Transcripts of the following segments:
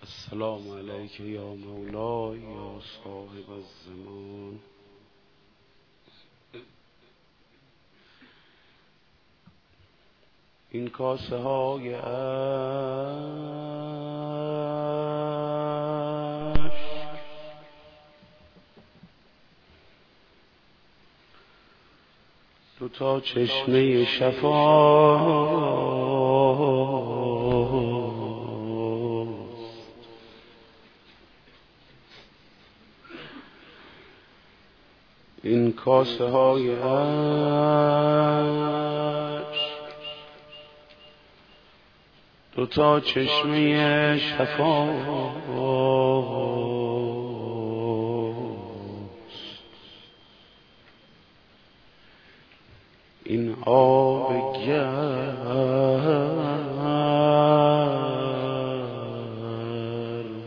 السلام علیک یا مولای یا صاحب الزمان. این کاسه های اشک دو تا چشمه شفا این کاسه های اشک دو تا چشمه شفا این آب گرم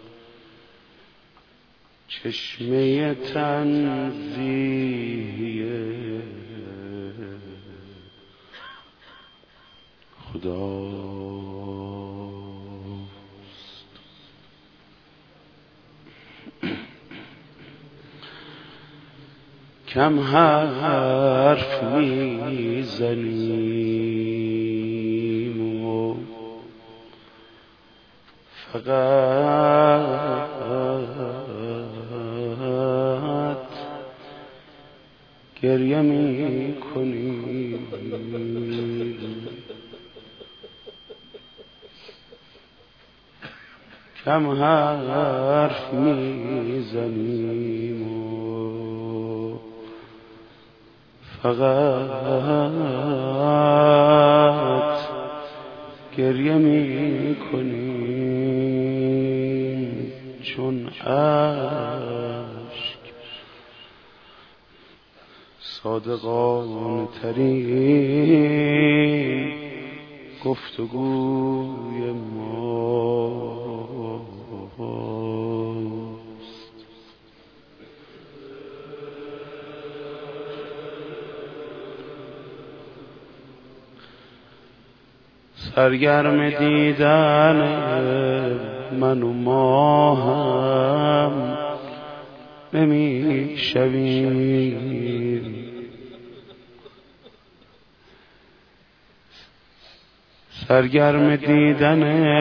چشمه تنزیه خداست. کم حرف میزنیم و فقط گریه میکنیم. کم حرف میزنیم و فقط گریه میکنیم، چون اشک صادقانه ترین گفتگوی ماست. سرگرم دیدن من و ماهم نمیشویم، سرگرم دیدن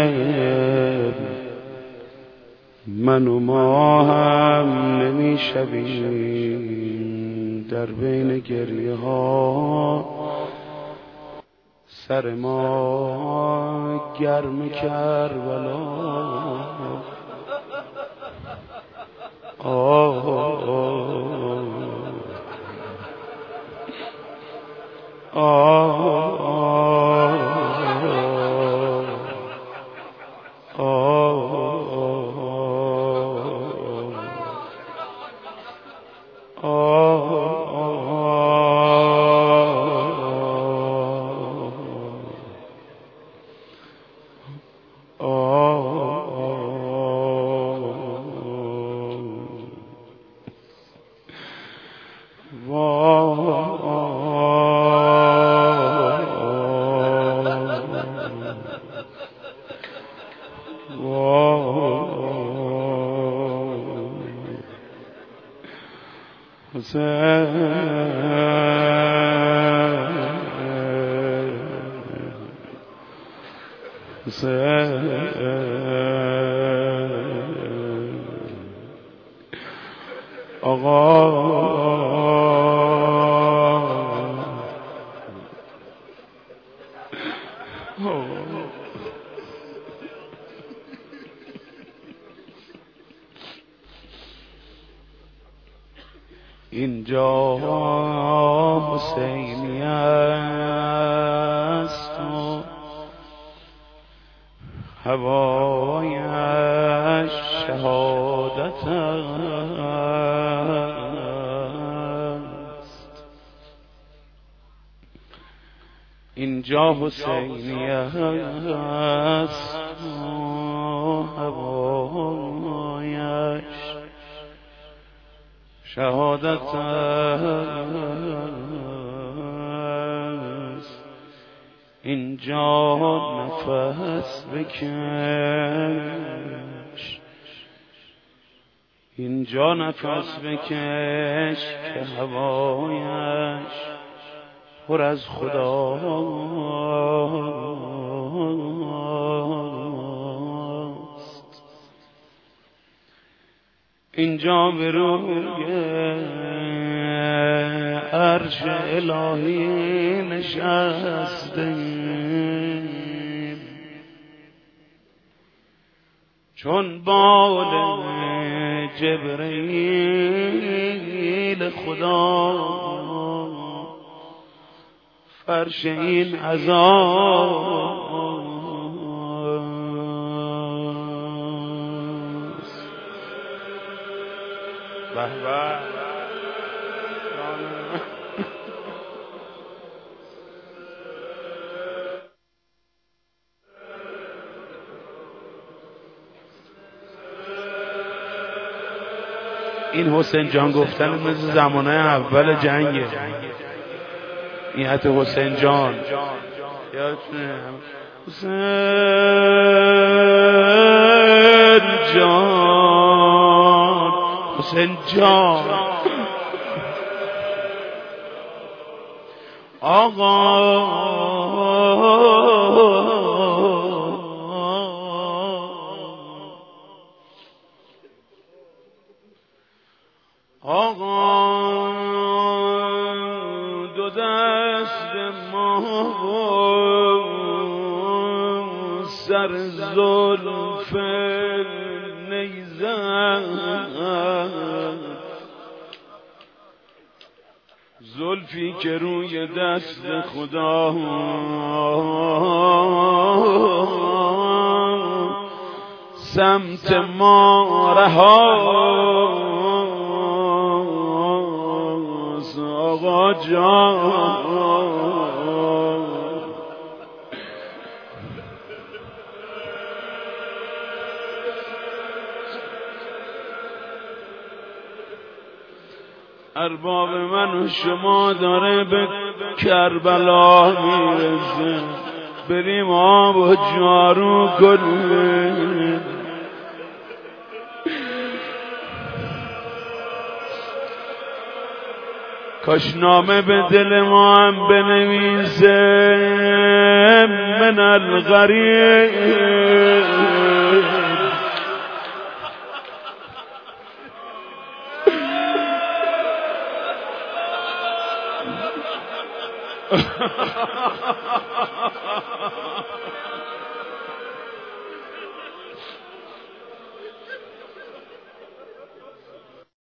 من و ماهم نمیشویم. در بین گریه ها سر ما گرم کربلا. اینجا حسینی است و هوایش شهادت است. اینجا حسینی است و هوایش شهادت است. اینجا نفس بکن اینجا نفس بکش که هوایش پر از خداست. اینجا به روی عرش الهی نشسته، چون بال جبرئیل خدا فرش این عزاست. به به این حسین جان گفتن مثل زمانه اول جنگه. این حتی حسین جان یادتونه؟ حسین جان، حسین جان آقا دو دست ما سر زلف نیزد، زلفی که روی دست خدا سمت ما رهاست. آقا جان ارباب من و شما داره به کربلا میرسه، بریم آب و جارو کنیم. کاش نامه به دل ما هم بنویسه من الغریب.